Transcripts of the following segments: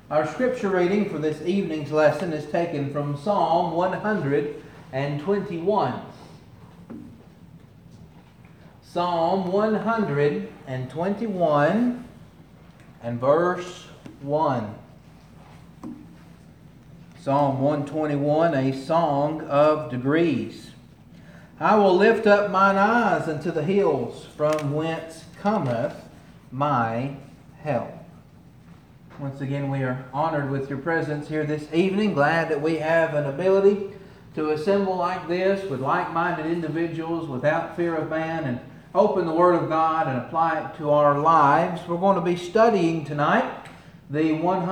Our scripture reading for this evening's lesson is taken from Psalm 121. Psalm 121 and verse 1. Psalm 121, a song of degrees. I will lift up mine eyes unto the hills, from whence cometh my help. Once again, we are honored with your presence here this evening. Glad that we have an ability to assemble like this with like-minded individuals without fear of man and open the Word of God and apply it to our lives. We're going to be studying tonight the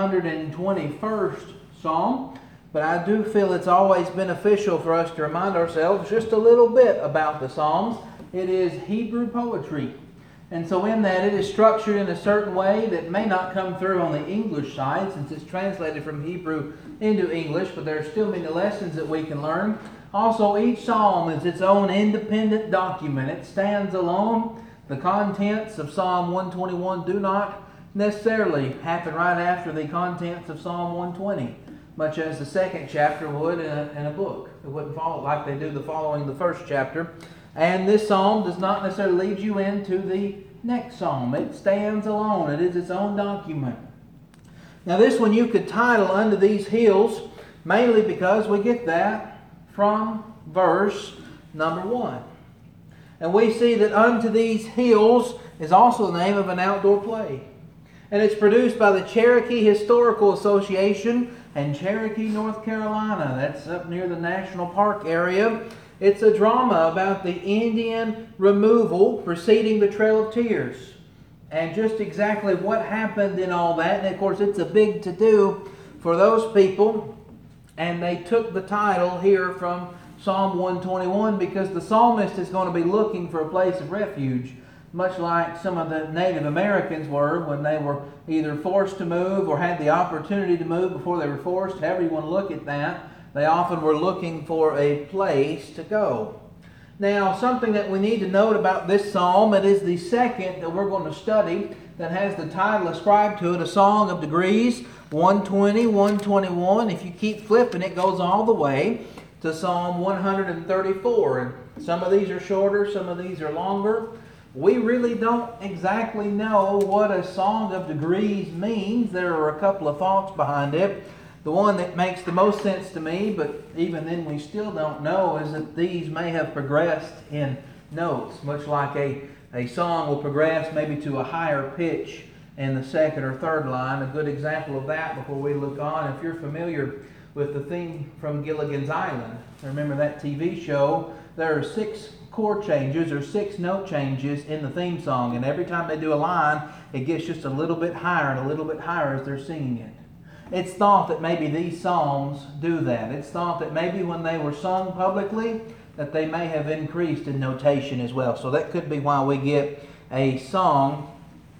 121st Psalm, but I do feel it's always beneficial for us to remind ourselves just a little bit about the Psalms. It is Hebrew poetry. And so in that, it is structured in a certain way that may not come through on the English side, since it's translated from Hebrew into English, but there are still many lessons that we can learn. Also, each psalm is its own independent document. It stands alone. The contents of Psalm 121 do not necessarily happen right after the contents of Psalm 120, much as the second chapter would in a book. It wouldn't follow like they do the following the first chapter. And this psalm does not necessarily lead you into the next psalm. It stands alone. It is its own document. Now this one you could title Unto These Hills, mainly because we get that from verse number 1. And we see that Unto These Hills is also the name of an outdoor play. And it's produced by the Cherokee Historical Association in Cherokee, North Carolina. That's up near the National Park area. It's a drama about the Indian removal preceding the Trail of Tears. And just exactly what happened in all that. And of course, it's a big to-do for those people. And they took the title here from Psalm 121 because the psalmist is going to be looking for a place of refuge, much like some of the Native Americans were when they were either forced to move or had the opportunity to move before they were forced. However you want to look at that. They often were looking for a place to go. Now, something that we need to note about this psalm, it is the second that we're going to study that has the title ascribed to it, A Song of Degrees, 120, 121. If you keep flipping, it goes all the way to Psalm 134. And some of these are shorter, some of these are longer. We really don't exactly know what a song of degrees means. There are a couple of thoughts behind it. The one that makes the most sense to me, but even then we still don't know, is that these may have progressed in notes, much like a song will progress maybe to a higher pitch in the second or third line. A good example of that before we look on, if you're familiar with the theme from Gilligan's Island, remember that TV show, there are 6 chord changes or 6 note changes in the theme song, and every time they do a line, it gets just a little bit higher and a little bit higher as they're singing it. It's thought that maybe these psalms do that. It's thought that maybe when they were sung publicly, that they may have increased in notation as well. So that could be why we get a song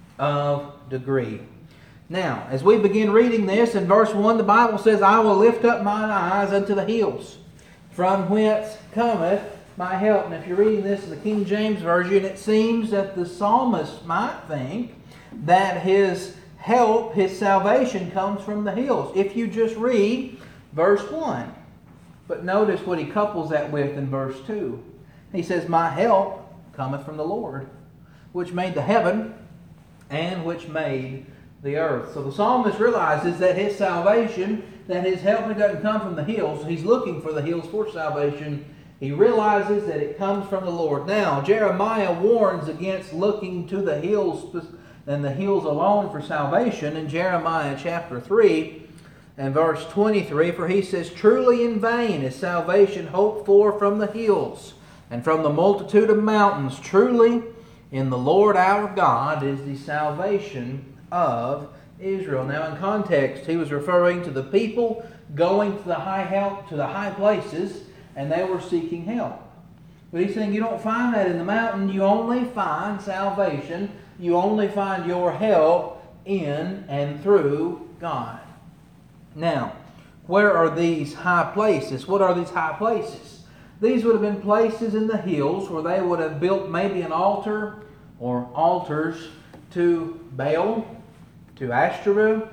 of degree. Now, as we begin reading this, in verse 1, the Bible says, I will lift up mine eyes unto the hills, from whence cometh my help. And if you're reading this in the King James Version, it seems that the psalmist might think that his help, his salvation comes from the hills. If you just read verse 1. But notice what he couples that with in verse 2. He says, my help cometh from the Lord, which made the heaven and which made the earth. So the psalmist realizes that his salvation, that his help doesn't come from the hills. He's looking for the hills for salvation. He realizes that it comes from the Lord. Now, Jeremiah warns against looking to the hills and the hills alone for salvation in Jeremiah chapter 3 and verse 23. For he says, truly in vain is salvation hoped for from the hills and from the multitude of mountains. Truly in the Lord our God is the salvation of Israel. Now in context, he was referring to the people going to the high places, and they were seeking help. But he's saying you don't find that in the mountain. You only find salvation. You only find your help in and through God. Now, where are these high places? What are these high places? These would have been places in the hills where they would have built maybe an altar or altars to Baal, to Ashtoreth,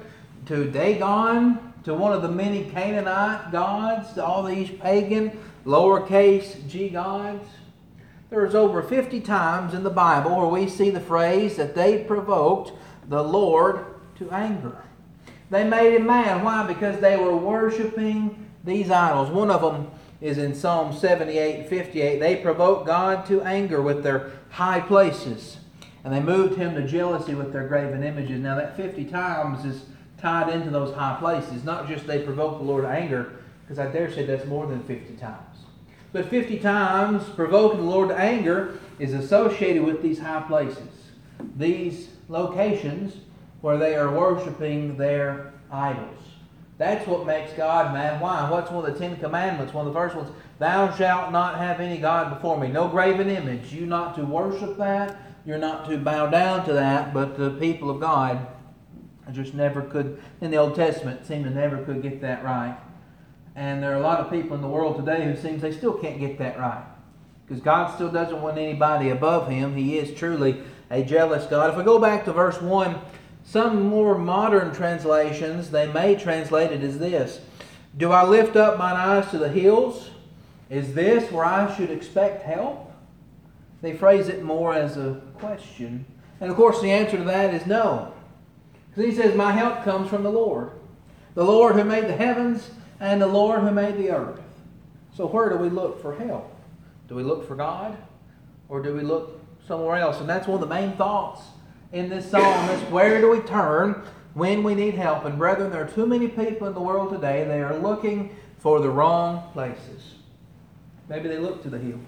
to Dagon, to one of the many Canaanite gods, to all these pagan lowercase g gods. There's over 50 times in the Bible where we see the phrase that they provoked the Lord to anger. They made him mad. Why? Because they were worshiping these idols. One of them is in Psalm 78:58. They provoked God to anger with their high places, and they moved him to jealousy with their graven images. Now that 50 times is tied into those high places. Not just they provoked the Lord to anger, because I dare say that's more than 50 times. But 50 times provoking the Lord to anger is associated with these high places. These locations where they are worshiping their idols. That's what makes God mad. Why? What's one of the 10 Commandments? One of the first ones. Thou shalt not have any God before me. No graven image. You're not to worship that. You're not to bow down to that. But the people of God just never could, in the Old Testament, seem to never could get that right. And there are a lot of people in the world today who seems they still can't get that right. Because God still doesn't want anybody above Him. He is truly a jealous God. If we go back to verse 1, some more modern translations, they may translate it as this. Do I lift up mine eyes to the hills? Is this where I should expect help? They phrase it more as a question. And of course the answer to that is no. Because He says, my help comes from the Lord who made the heavens and the Lord who made the earth. So where do we look for help? Do we look for God? Or do we look somewhere else? And that's one of the main thoughts in this psalm is where do we turn when we need help? And brethren, there are too many people in the world today, they are looking for the wrong places. Maybe they look to the hills.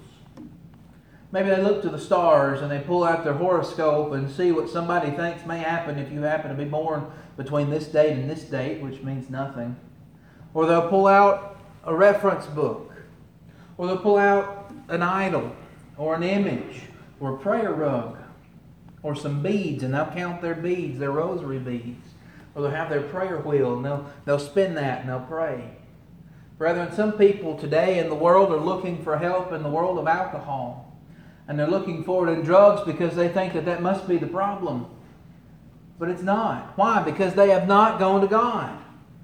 Maybe they look to the stars and they pull out their horoscope and see what somebody thinks may happen if you happen to be born between this date and this date, which means nothing. Or they'll pull out a reference book. Or they'll pull out an idol or an image or a prayer rug or some beads, and they'll count their beads, their rosary beads. Or they'll have their prayer wheel and they'll spin that and they'll pray. Brethren, some people today in the world are looking for help in the world of alcohol. And they're looking for it in drugs because they think that must be the problem. But it's not. Why? Because they have not gone to God.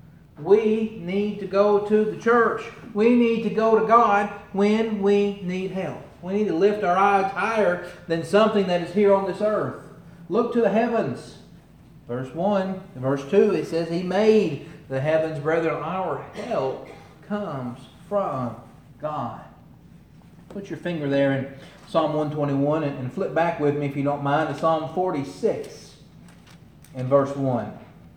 We need to go to the church. We need to go to God when we need help. We need to lift our eyes higher than something that is here on this earth. Look to the heavens. Verse 1 and verse 2, it says, He made the heavens, brethren. Our help comes from God. Put your finger there in Psalm 121 and flip back with me, if you don't mind, to Psalm 46 and verse 1.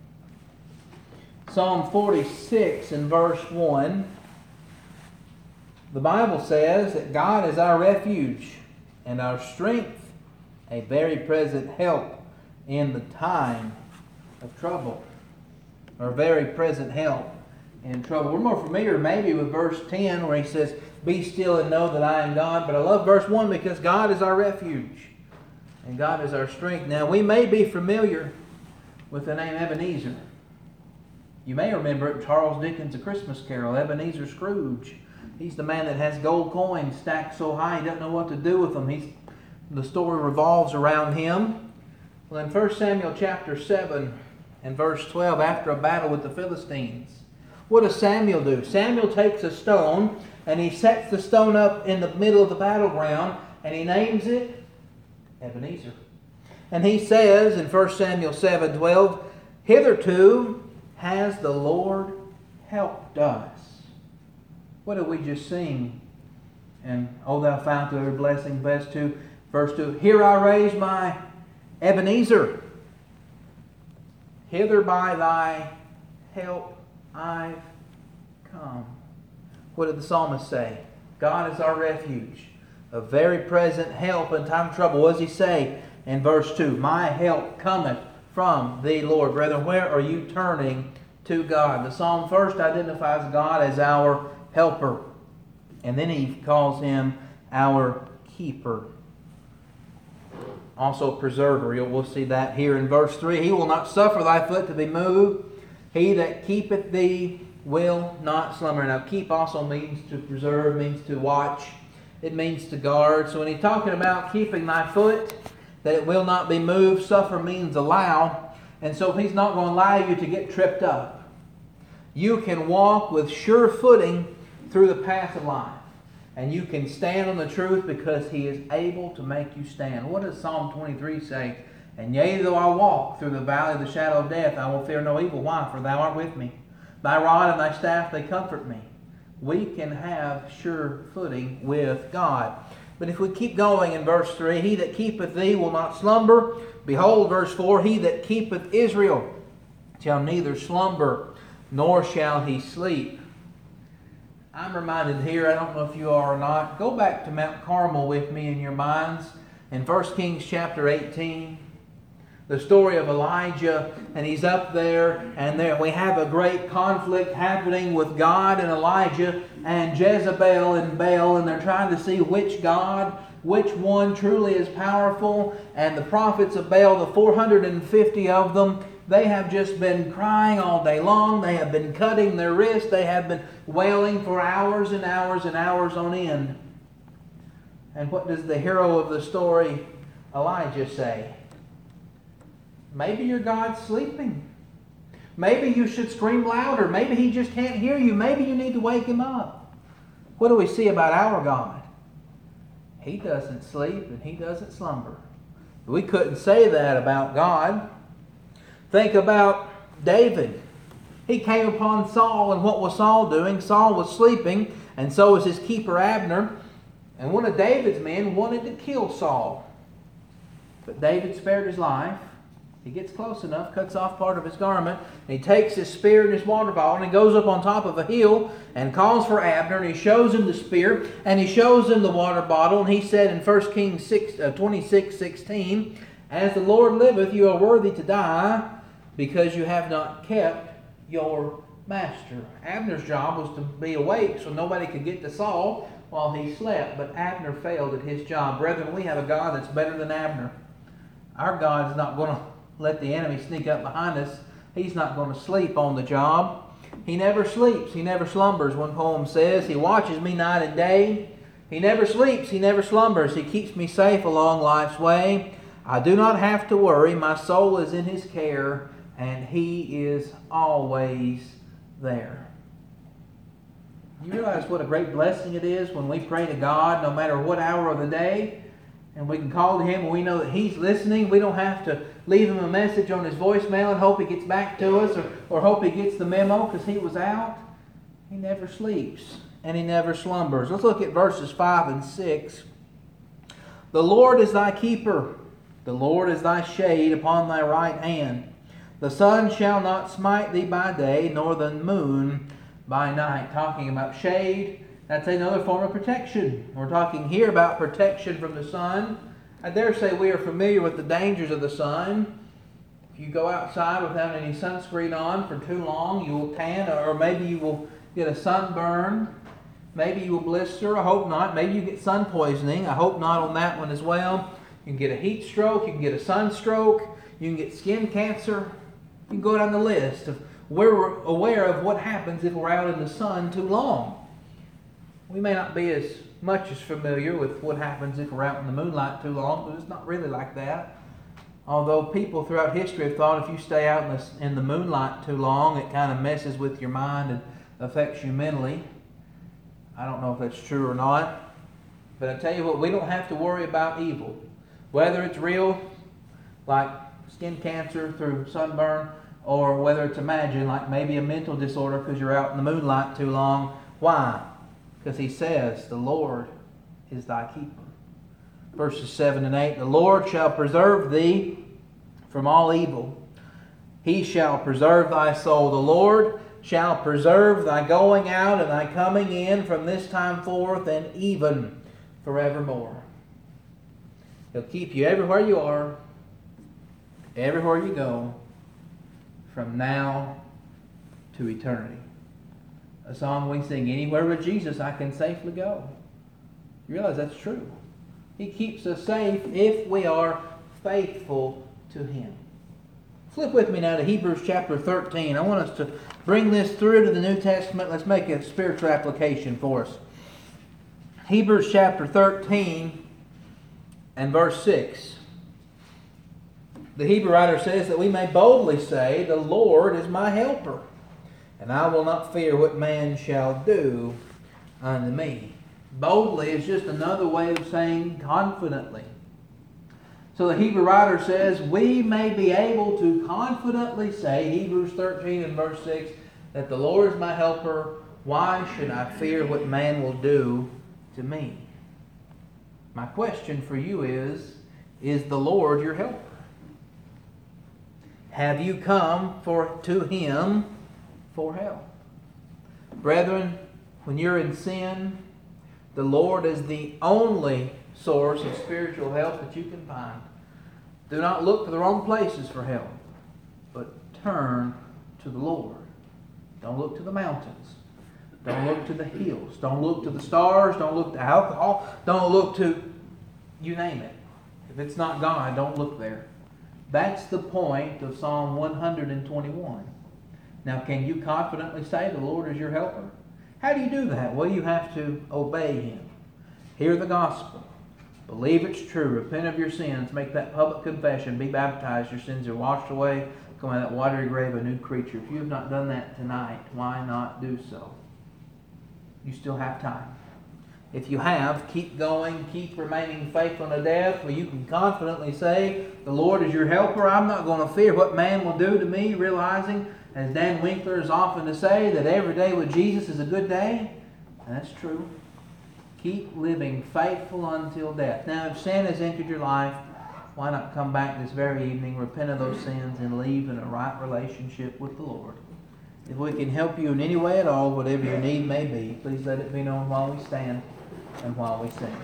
Psalm 46 and verse 1. The Bible says that God is our refuge and our strength, a very present help in the time of trouble. Or very present help in trouble. We're more familiar maybe with verse 10 where He says, Be still and know that I am God. But I love verse 1 because God is our refuge and God is our strength. Now we may be familiar with the name Ebenezer. You may remember it in Charles Dickens' A Christmas Carol, Ebenezer Scrooge. He's the man that has gold coins stacked so high he doesn't know what to do with them. The story revolves around him. Well, in 1 Samuel chapter 7 and verse 12, after a battle with the Philistines, what does Samuel do? Samuel takes a stone and he sets the stone up in the middle of the battleground and he names it Ebenezer. And he says in 1 Samuel 7:12, Hitherto has the Lord helped us. What did we just sing? And O thou fount of every blessing, verse 2. Here I raise my Ebenezer. Hither by thy help I've come. What did the psalmist say? God is our refuge, a very present help in time of trouble. What does he say in verse 2? My help cometh from thee, Lord. Brethren, where are you turning to God? The psalm first identifies God as our helper. And then he calls Him our keeper. Also preserver. We'll see that here in verse 3. He will not suffer thy foot to be moved. He that keepeth thee will not slumber. Now keep also means to preserve, means to watch. It means to guard. So when he's talking about keeping thy foot, that it will not be moved, suffer means allow. And so He's not going to allow you to get tripped up. You can walk with sure footing through the path of life. And you can stand on the truth because He is able to make you stand. What does Psalm 23 say? And yea, though I walk through the valley of the shadow of death, I will fear no evil. Why? For Thou art with me. Thy rod and Thy staff, they comfort me. We can have sure footing with God. But if we keep going in verse 3, He that keepeth thee will not slumber. Behold, verse 4, He that keepeth Israel shall neither slumber, nor shall he sleep. I'm reminded here, I don't know if you are or not, go back to Mount Carmel with me in your minds in 1 Kings chapter 18. The story of Elijah, and he's up there, and there we have a great conflict happening with God and Elijah and Jezebel and Baal, and they're trying to see which one truly is powerful. And the prophets of Baal, the 450 of them, they have just been crying all day long. They have been cutting their wrists. They have been wailing for hours and hours and hours on end. And what does the hero of the story, Elijah, say? Maybe your God's sleeping. Maybe you should scream louder. Maybe He just can't hear you. Maybe you need to wake Him up. What do we see about our God? He doesn't sleep and He doesn't slumber. We couldn't say that about God. Think about David. He came upon Saul, and what was Saul doing? Saul was sleeping, and so was his keeper Abner. And one of David's men wanted to kill Saul. But David spared his life. He gets close enough, cuts off part of his garment, and he takes his spear and his water bottle, and he goes up on top of a hill and calls for Abner, and he shows him the spear, and he shows him the water bottle, and he said in 1 Kings 26:16, As the Lord liveth, you are worthy to die, because you have not kept your master. Abner's job was to be awake so nobody could get to Saul while he slept, but Abner failed at his job. Brethren, we have a God that's better than Abner. Our God's not going to let the enemy sneak up behind us. He's not going to sleep on the job. He never sleeps. He never slumbers. One poem says, He watches me night and day. He never sleeps. He never slumbers. He keeps me safe along life's way. I do not have to worry. My soul is in His care, and He is always there. You realize what a great blessing it is when we pray to God no matter what hour of the day, and we can call to Him and we know that He's listening. We don't have to leave Him a message on His voicemail and hope He gets back to us or hope He gets the memo because He was out. He never sleeps and He never slumbers. Let's look at verses 5 and 6. The Lord is thy keeper. The Lord is thy shade upon thy right hand. The sun shall not smite thee by day, nor the moon by night. Talking about shade. That's another form of protection. We're talking here about protection from the sun. I dare say we are familiar with the dangers of the sun. If you go outside without any sunscreen on for too long, you will tan, or maybe you will get a sunburn. Maybe you will blister. I hope not. Maybe you get sun poisoning. I hope not on that one as well. You can get a heat stroke. You can get a sunstroke. You can get skin cancer. You can go down the list. We're aware of what happens if we're out in the sun too long. We may not be as much as familiar with what happens if we're out in the moonlight too long, but it's not really like that. Although people throughout history have thought if you stay out in the moonlight too long, it kind of messes with your mind and affects you mentally. I don't know if that's true or not. But I tell you what, we don't have to worry about evil. Whether it's real, like skin cancer through sunburn, or whether it's imagined, like maybe a mental disorder because you're out in the moonlight too long. Why? Because He says, the Lord is thy keeper. Verses 7 and 8, the Lord shall preserve thee from all evil. He shall preserve thy soul. The Lord shall preserve thy going out and thy coming in from this time forth and even forevermore. He'll keep you everywhere you are, everywhere you go, from now to eternity. A song we sing, anywhere with Jesus I can safely go. You realize that's true. He keeps us safe if we are faithful to Him. Flip with me now to Hebrews chapter 13. I want us to bring this through to the New Testament. Let's make a spiritual application for us. Hebrews chapter 13 and verse 6. The Hebrew writer says that we may boldly say, "The Lord is my helper, and I will not fear what man shall do unto me." Boldly is just another way of saying confidently. So the Hebrew writer says we may be able to confidently say, Hebrews 13 and verse 6, that the Lord is my helper. Why should I fear what man will do to me? My question for you is the Lord your helper? Have you come to Him for help? Brethren, when you're in sin, the Lord is the only source of spiritual help that you can find. Do not look to the wrong places for help, but turn to the Lord. Don't look to the mountains. Don't look to the hills. Don't look to the stars. Don't look to alcohol. Don't look to, you name it. If it's not God, don't look there. That's the point of Psalm 121. Now, can you confidently say the Lord is your helper? How do you do that? Well, you have to obey Him. Hear the gospel. Believe it's true. Repent of your sins. Make that public confession. Be baptized. Your sins are washed away. Come out of that watery grave a new creature. If you have not done that tonight, why not do so? You still have time. If you have, keep going. Keep remaining faithful to death, where you can confidently say, the Lord is your helper. I'm not going to fear what man will do to me, realizing, as Dan Winkler is often to say, that every day with Jesus is a good day. And that's true. Keep living faithful until death. Now, if sin has entered your life, why not come back this very evening, repent of those sins, and live in a right relationship with the Lord? If we can help you in any way at all, whatever your need may be, please let it be known while we stand and while we sing.